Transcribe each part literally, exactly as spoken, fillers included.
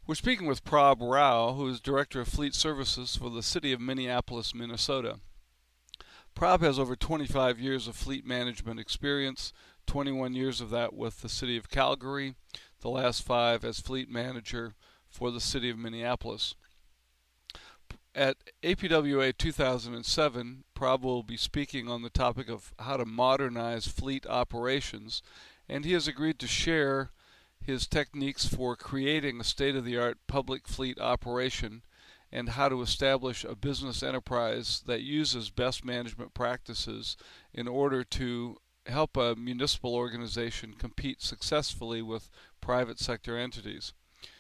We're speaking with Prab Rao, who is Director of Fleet Services for the City of Minneapolis, Minnesota. Prab has over twenty-five years of fleet management experience, twenty-one years of that with the City of Calgary, the last five as Fleet Manager for the City of Minneapolis. At A P W A two thousand seven, Prab will be speaking on the topic of how to modernize fleet operations, and he has agreed to share his techniques for creating a state-of-the-art public fleet operation and how to establish a business enterprise that uses best management practices in order to help a municipal organization compete successfully with private sector entities.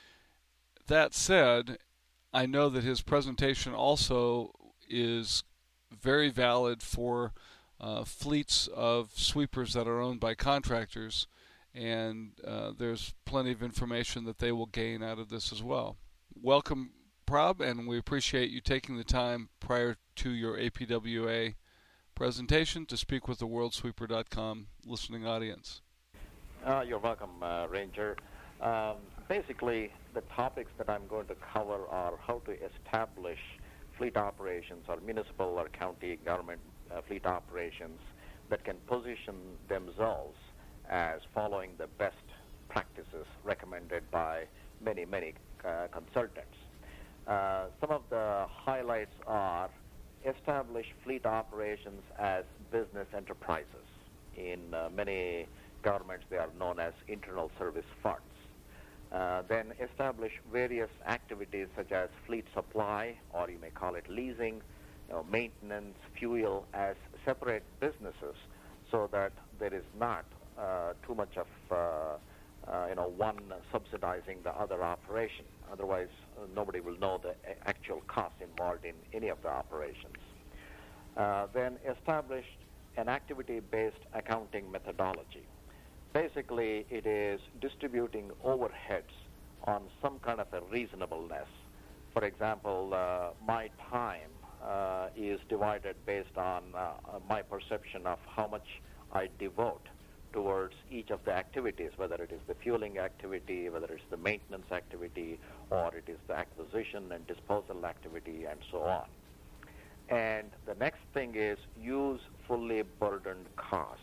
That said, I know that his presentation also is very valid for uh, fleets of sweepers that are owned by contractors, and uh, there's plenty of information that they will gain out of this as well. Welcome, Prab, and we appreciate you taking the time prior to your A P W A presentation to speak with the world sweeper dot com listening audience. Uh, you're welcome, uh, Ranger. Um, basically, the topics that I'm going to cover are how to establish fleet operations or municipal or county government uh, fleet operations that can position themselves as following the best practices recommended by many, many uh, consultants. Uh, some of the highlights are establish fleet operations as business enterprises. In uh, many governments, they are known as internal service funds. Uh, then establish various activities such as fleet supply, or you may call it leasing, you know, maintenance, fuel, as separate businesses so that there is not uh, too much of uh, uh, you know, one subsidizing the other operation. Otherwise, uh, nobody will know the actual cost involved in any of the operations. Uh, then establish an activity-based accounting methodology. Basically, it is distributing overheads on some kind of a reasonableness. For example, uh, my time uh, is divided based on uh, my perception of how much I devote towards each of the activities, whether it is the fueling activity, whether it's the maintenance activity, or it is the acquisition and disposal activity, and so on. And the next thing is use fully burdened costs.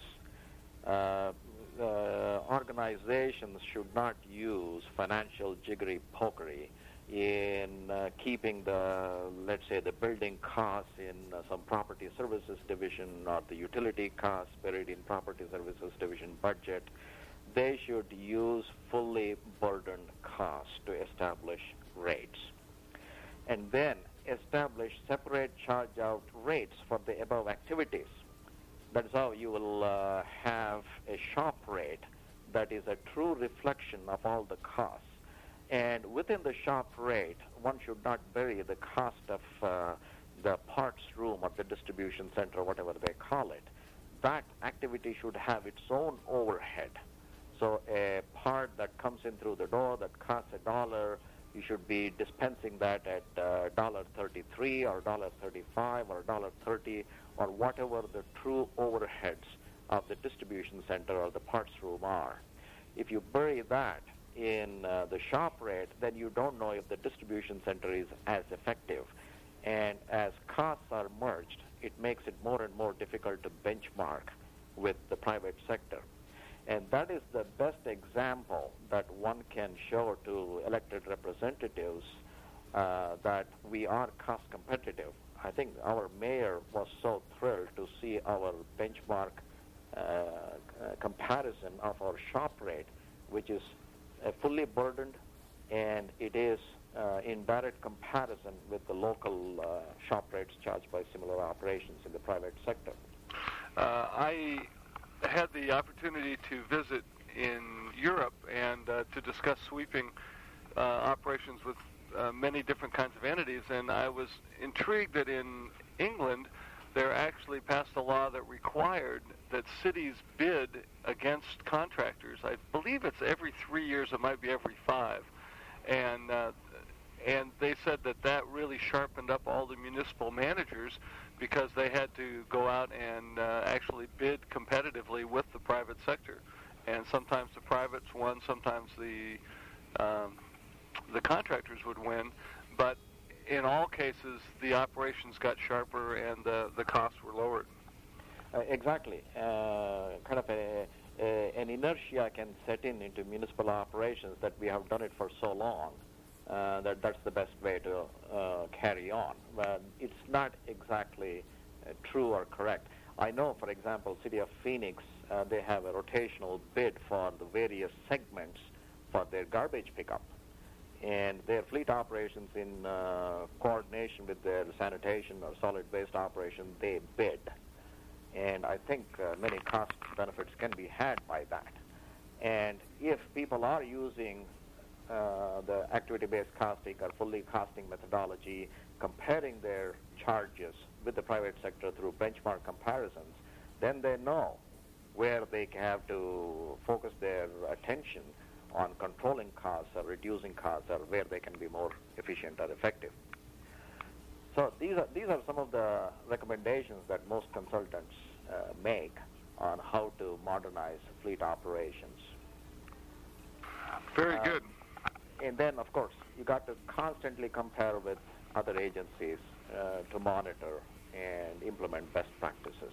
Uh, uh, organizations should not use financial jiggery-pokery in uh, keeping the, let's say, the building costs in uh, some property services division or the utility costs buried in property services division budget. They should use fully burdened costs to establish rates. And then establish separate charge-out rates for the above activities. That is how you will uh, have a shop rate that is a true reflection of all the costs. And within the shop rate, one should not bury the cost of uh, the parts room or the distribution center, whatever they call it. That activity should have its own overhead. So a part that comes in through the door that costs a dollar, you should be dispensing that at uh, one dollar thirty-three or one dollar thirty-five or one dollar thirty or whatever the true overheads of the distribution center or the parts room are. If you bury that in uh, the shop rate, then you don't know if the distribution center is as effective. And as costs are merged, it makes it more and more difficult to benchmark with the private sector. And that is the best example that one can show to elected representatives uh, that we are cost competitive. I think our mayor was so thrilled to see our benchmark uh, uh, comparison of our shop rate, which is uh, fully burdened, and it is uh, in direct comparison with the local uh, shop rates charged by similar operations in the private sector. Uh, I had the opportunity to visit in Europe and uh, to discuss sweeping uh, operations with uh, many different kinds of entities, and I was intrigued that in England they actually passed a law that required that cities bid against contractors. I believe it's every three years, it might be every five, and uh, and they said that that really sharpened up all the municipal managers because they had to go out and uh, actually bid competitively with the private sector. And sometimes the privates won, sometimes the um, the contractors would win, but in all cases, the operations got sharper and the, the costs were lowered. Uh, exactly. Uh, kind of a, a, an inertia can set in into municipal operations that we have done it for so long uh, that that's the best way to uh, carry on. But it's not exactly uh, true or correct. I know, for example, City of Phoenix, uh, they have a rotational bid for the various segments for their garbage pickup. And their fleet operations in uh, coordination with their sanitation or solid waste operation, they bid. And I think uh, many cost benefits can be had by that. And if people are using uh, the activity-based costing or fully costing methodology, comparing their charges with the private sector through benchmark comparisons, then they know where they have to focus their attention on controlling costs or reducing costs, or where they can be more efficient or effective. So these are these are some of the recommendations that most consultants uh, make on how to modernize fleet operations. Very uh, good. And then, of course, you got to constantly compare with other agencies uh, to monitor and implement best practices.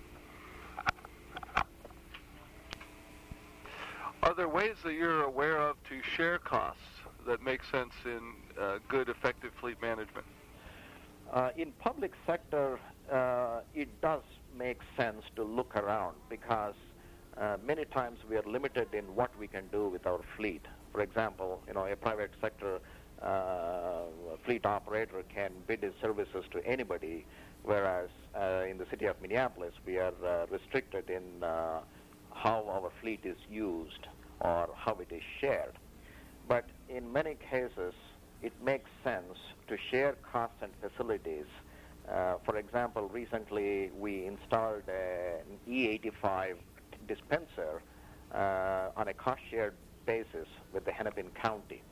Are there ways that you're aware of to share costs that make sense in uh, good, effective fleet management? Uh, in public sector, uh, it does make sense to look around because uh, many times we are limited in what we can do with our fleet. For example, you know, a private sector uh, fleet operator can bid his services to anybody, whereas uh, in the city of Minneapolis, we are uh, restricted in uh, how our fleet is used or how it is shared. But in many cases, it makes sense to share costs and facilities. Uh, for example, recently we installed a, an E eighty-five dispenser uh, on a cost-shared basis with the Hennepin County.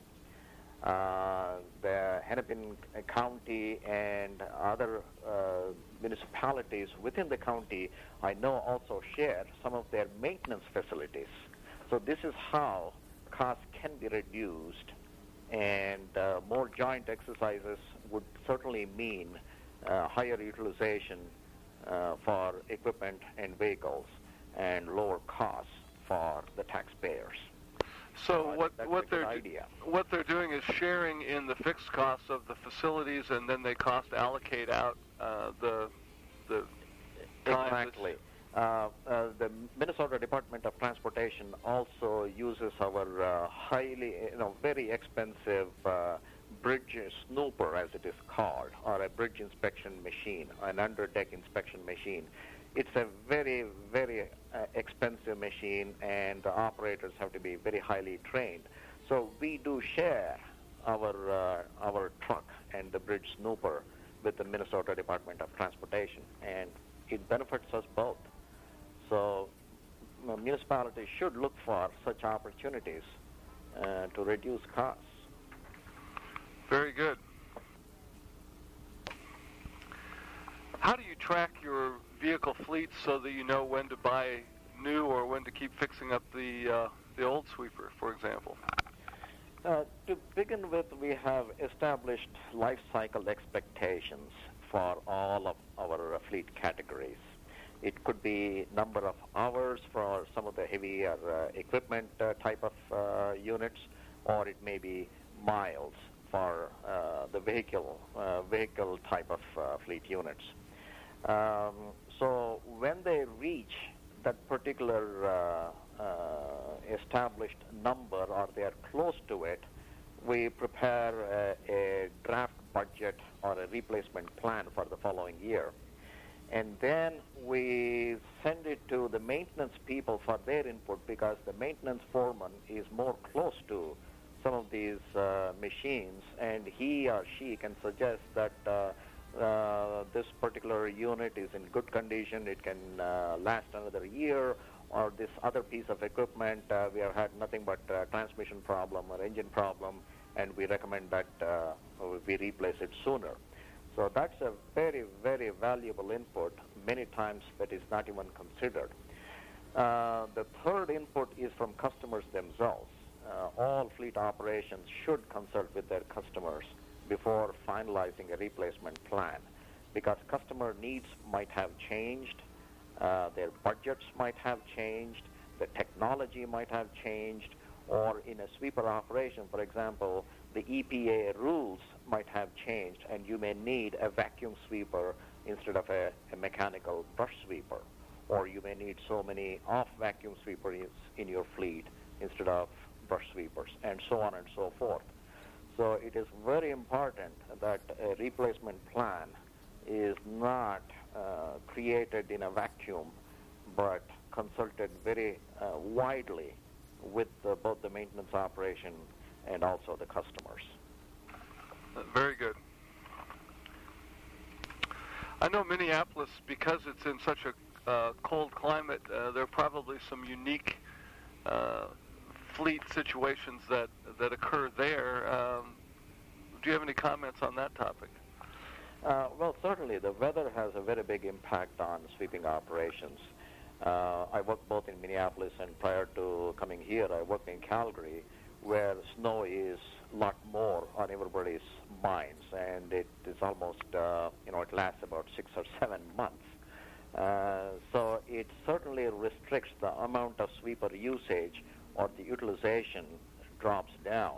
Uh, the Hennepin County and other uh, municipalities within the county, I know, also share some of their maintenance facilities. So this is how costs can be reduced, and uh, more joint exercises would certainly mean uh, higher utilization uh, for equipment and vehicles and lower costs for the taxpayers. So Uh, what that's what a good they're idea. what they're doing is sharing in the fixed costs of the facilities, and then they cost allocate out uh, the the time. Exactly. Uh, uh, the Minnesota Department of Transportation also uses our uh, highly, you know, very expensive uh, bridge snooper, as it is called, or a bridge inspection machine, an underdeck inspection machine. It's a very, very uh, expensive machine, and the operators have to be very highly trained. So we do share our uh, our truck and the bridge snooper with the Minnesota Department of Transportation, and it benefits us both. So uh, municipalities should look for such opportunities uh, to reduce costs. Very good. How do you track your vehicle fleet so that you know when to buy new or when to keep fixing up the uh, the old sweeper, for example? Uh, to begin with, we have established life cycle expectations for all of our uh, fleet categories. It could be number of hours for some of the heavier uh, equipment uh, type of uh, units, or it may be miles for uh, the vehicle uh, vehicle type of uh, fleet units. Um, so when they reach that particular uh, uh, established number, or they are close to it, we prepare a, a draft budget or a replacement plan for the following year. And then we send it to the maintenance people for their input, because the maintenance foreman is more close to some of these uh, machines, and he or she can suggest that uh, uh, this particular unit is in good condition, it can uh, last another year, or this other piece of equipment, uh, we have had nothing but uh, transmission problem or engine problem, and we recommend that uh, we replace it sooner. So that's a very, very valuable input. Many times that is not even considered. Uh, the third input is from customers themselves. uh, all fleet operations should consult with their customers before finalizing a replacement plan, because customer needs might have changed, uh, their budgets might have changed, the technology might have changed, or in a sweeper operation, for example, the E P A rules might have changed, and you may need a vacuum sweeper instead of a, a mechanical brush sweeper, or you may need so many off-vacuum sweepers in your fleet instead of brush sweepers, and so on and so forth. So it is very important that a replacement plan is not uh, created in a vacuum, but consulted very uh, widely with uh, both the maintenance operation and also the customers. Uh, very good. I know Minneapolis, because it's in such a uh, cold climate, uh, there are probably some unique uh, fleet situations that, that occur there. Um, do you have any comments on that topic? Uh, well, certainly the weather has a very big impact on sweeping operations. Uh, I worked both in Minneapolis, and prior to coming here, I worked in Calgary, where snow is a lot more on everybody's minds, and it is almost, uh, you know, it lasts about six or seven months. Uh, so it certainly restricts the amount of sweeper usage, or the utilization drops down.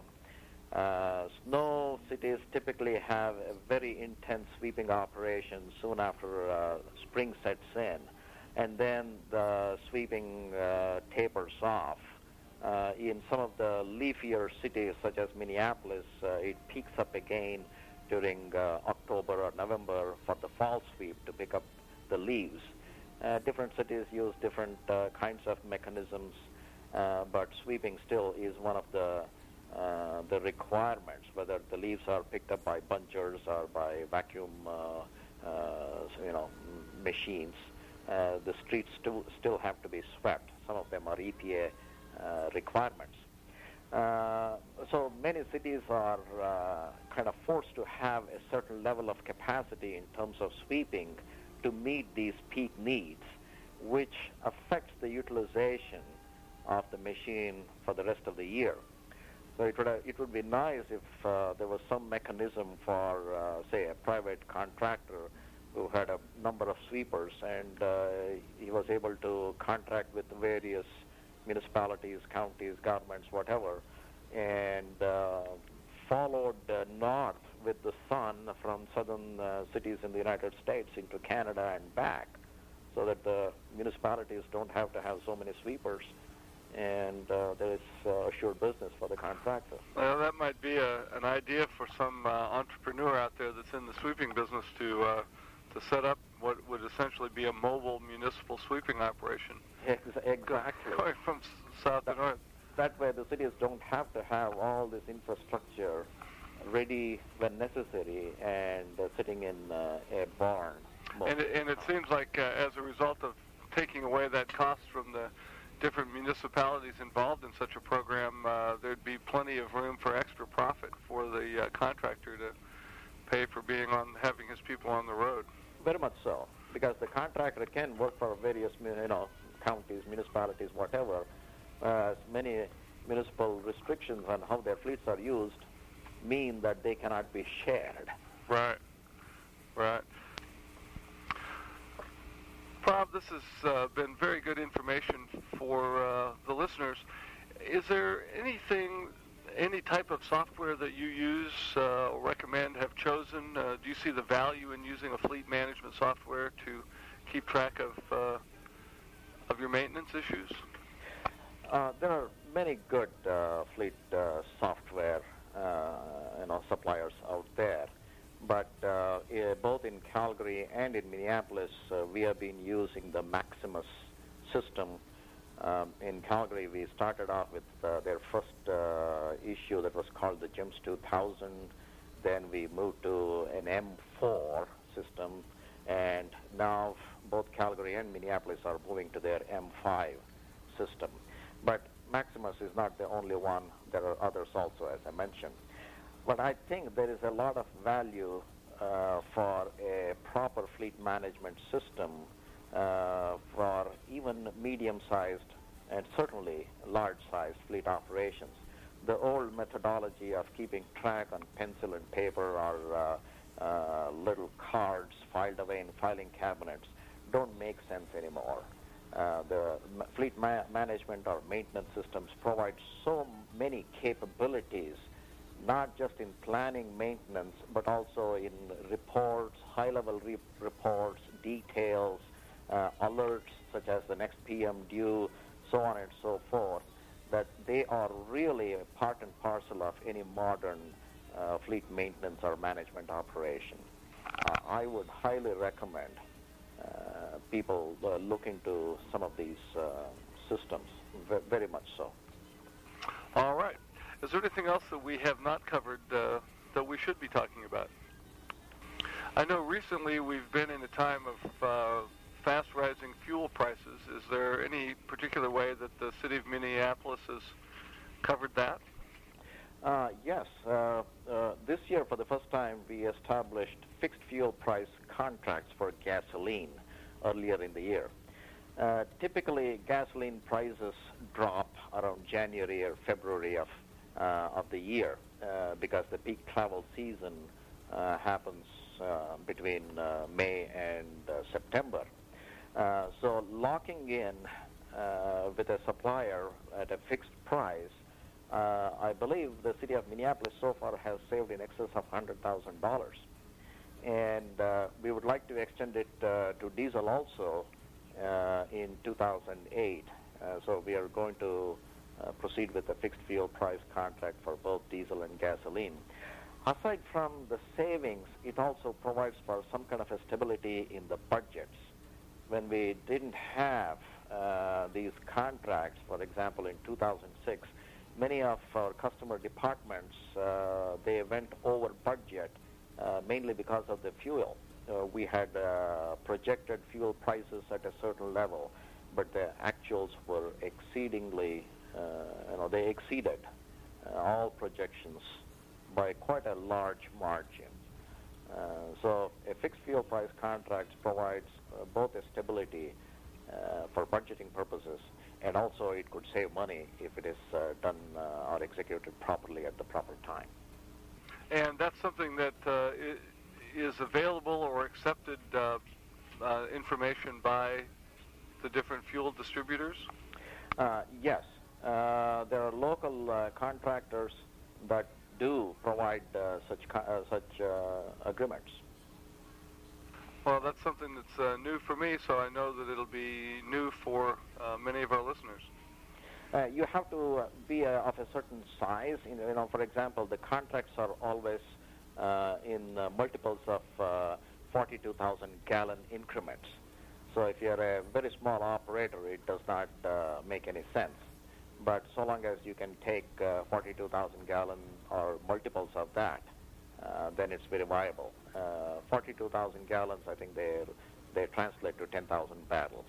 Uh, snow cities typically have a very intense sweeping operation soon after uh, spring sets in, and then the sweeping uh, tapers off. Uh, in some of the leafier cities, such as Minneapolis, uh, it peaks up again during uh, October or November for the fall sweep to pick up the leaves. Uh, different cities use different uh, kinds of mechanisms, uh, but sweeping still is one of the uh, the requirements, whether the leaves are picked up by bunchers or by vacuum, uh, uh, you know, m- machines. Uh, the streets still still have to be swept. Some of them are E P A uh, requirements. Uh, so many cities are uh, kind of forced to have a certain level of capacity in terms of sweeping to meet these peak needs, which affects the utilization of the machine for the rest of the year. So it would, uh, it would be nice if uh, there was some mechanism for, uh, say, a private contractor who had a number of sweepers, and uh, he was able to contract with various municipalities, counties, governments, whatever, and uh, followed uh, north with the sun from southern uh, cities in the United States into Canada and back, so that the municipalities don't have to have so many sweepers, and uh, there is uh, assured business for the contractor. Well, that might be a, an idea for some uh, entrepreneur out there that's in the sweeping business to uh, to set up what would essentially be a mobile municipal sweeping operation. Ex- exactly. Going from s- south that, to north. That way the cities don't have to have all this infrastructure ready when necessary and uh, sitting in uh, a barn. And it, and it seems like uh, as a result of taking away that cost from the different municipalities involved in such a program, uh, there'd be plenty of room for extra profit for the uh, contractor to pay for being on, having his people on the road. Very much so, because the contractor can work for various, you know, counties, municipalities, whatever. Uh, many municipal restrictions on how their fleets are used mean that they cannot be shared. Right, right. Prab, this has uh, been very good information for uh, the listeners. Is there anything, any type of software that you use uh, or recommend, have chosen? Uh, do you see the value in using a fleet management software to keep track of uh, of your maintenance issues? Uh, there are many good uh, fleet uh, software, uh, you know, suppliers out there. But uh, eh, both in Calgary and in Minneapolis, uh, we have been using the Maximus system. Um, in Calgary, we started off with uh, their first uh, issue that was called the GEMS two thousand. Then we moved to an M four system, and now both Calgary and Minneapolis are moving to their M five system. But Maximus is not the only one. There are others also, as I mentioned. But I think there is a lot of value uh, for a proper fleet management system uh, for even medium-sized and certainly large-sized fleet operations. The old methodology of keeping track on pencil and paper or uh, uh, little cards filed away in filing cabinets don't make sense anymore. Uh, the m- fleet ma- management or maintenance systems provide so many capabilities, not just in planning maintenance, but also in reports, high-level re- reports, details, uh, alerts such as the next P M due, so on and so forth, that they are really a part and parcel of any modern uh, fleet maintenance or management operation. Uh, I would highly recommend uh, people uh, look into some of these uh, systems, v- very much so. All right. Is there anything else that we have not covered uh, that we should be talking about? I know recently we've been in a time of uh, fast rising fuel prices. Is there any particular way that the city of Minneapolis has covered that? Uh, yes. Uh, uh, this year, for the first time, we established fixed fuel price contracts for gasoline earlier in the year. Uh, typically, gasoline prices drop around January or February of uh, of the year uh, because the peak travel season uh, happens uh, between uh, May and uh, September. Uh, so locking in uh, with a supplier at a fixed price, uh, I believe the city of Minneapolis so far has saved in excess of one hundred thousand dollars. And uh, we would like to extend it uh, to diesel also uh, in two thousand eight. Uh, so we are going to uh, proceed with a fixed fuel price contract for both diesel and gasoline. Aside from the savings, it also provides for some kind of a stability in the budgets. When we didn't have uh, these contracts, for example, in two thousand six, many of our customer departments, uh, they went over budget, uh, mainly because of the fuel. Uh, we had uh, projected fuel prices at a certain level, but the actuals were exceedingly, uh, you know, they exceeded uh, all projections by quite a large margin. Uh, so a fixed fuel price contract provides uh, both a stability uh, for budgeting purposes, and also it could save money if it is uh, done uh, or executed properly at the proper time. And that's something that uh, is available or accepted uh, uh, information by the different fuel distributors? Uh, yes. Uh, there are local uh, contractors that do provide uh, such co- uh, such uh, agreements. Well, that's something that's uh, new for me, so I know that it'll be new for uh, many of our listeners. Uh, you have to uh, be uh, of a certain size. You know, you know, for example, the contracts are always uh, in uh, multiples of uh, forty-two thousand gallon increments. So if you're a very small operator, it does not uh, make any sense. But so long as you can take uh, forty-two thousand gallon or multiples of that, uh, then it's very viable. Uh, forty-two thousand gallons, I think they they translate to ten thousand barrels.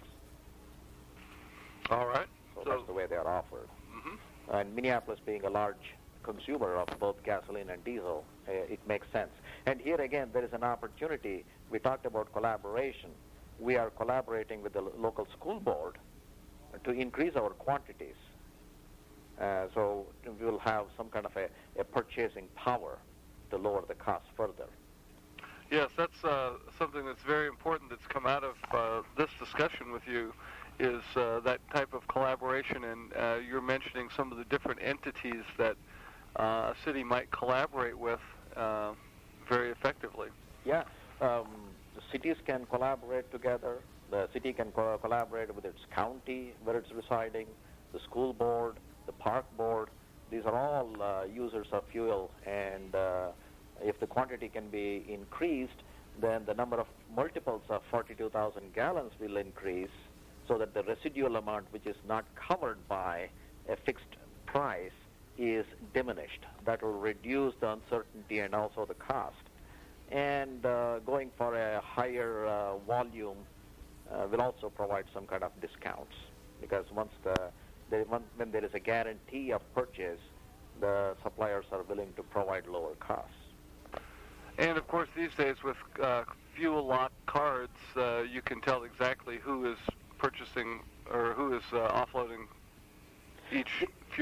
All right. So, So that's the way they are offered. Mm-hmm. And Minneapolis being a large consumer of both gasoline and diesel, uh, it makes sense. And here again, there is an opportunity. We talked about collaboration. We are collaborating with the lo- local school board to increase our quantities. Uh, so we will have some kind of a, a purchasing power to lower the cost further. Yes, that's uh, something that's very important that's come out of uh, this discussion with you, is uh, that type of collaboration, and uh, you're mentioning some of the different entities that uh, a city might collaborate with uh, very effectively. Yeah, um, the cities can collaborate together. The city can co- collaborate with its county where it's residing, the school board, the park board. These are all uh, users of fuel, and uh, if the quantity can be increased, then the number of multiples of forty-two thousand gallons will increase, so that the residual amount which is not covered by a fixed price is diminished. That will reduce the uncertainty and also the cost. And uh, going for a higher uh, volume uh, will also provide some kind of discounts, because once the, the when, when there is a guarantee of purchase, the suppliers are willing to provide lower costs. And of course, these days with uh, fuel lock cards, uh, you can tell exactly who is purchasing or who is uh, offloading each fuel.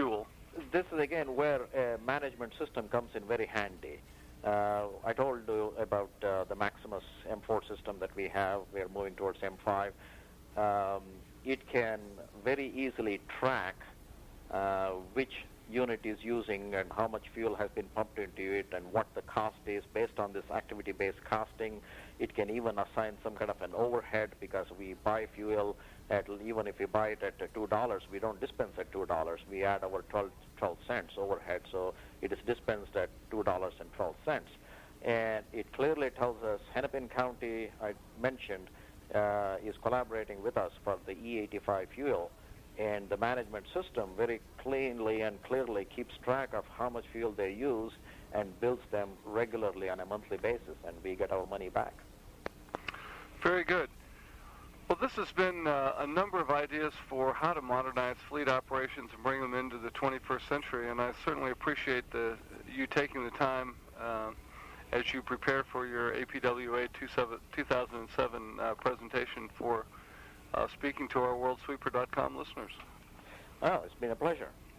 this is again where a management system comes in very handy. Uh, I told you about uh, the Maximus M four system that we have. We are moving towards M five. Um, it can very easily track uh, which unit is using and how much fuel has been pumped into it and what the cost is based on this activity-based costing. It can even assign some kind of an overhead because we buy fuel at, even if we buy it at two dollars, we don't dispense at two dollars. We add our twelve, twelve cents overhead, so it is dispensed at two dollars and twelve cents. And it clearly tells us Hennepin County, I mentioned, uh, is collaborating with us for the E eighty-five fuel. And the management system very cleanly and clearly keeps track of how much fuel they use and bills them regularly on a monthly basis, and we get our money back. Very good. Well, this has been uh, a number of ideas for how to modernize fleet operations and bring them into the twenty-first century, and I certainly appreciate the, you taking the time uh, as you prepare for your A P W A two thousand seven uh, presentation for uh, speaking to our world sweeper dot com listeners. Oh, it's been a pleasure.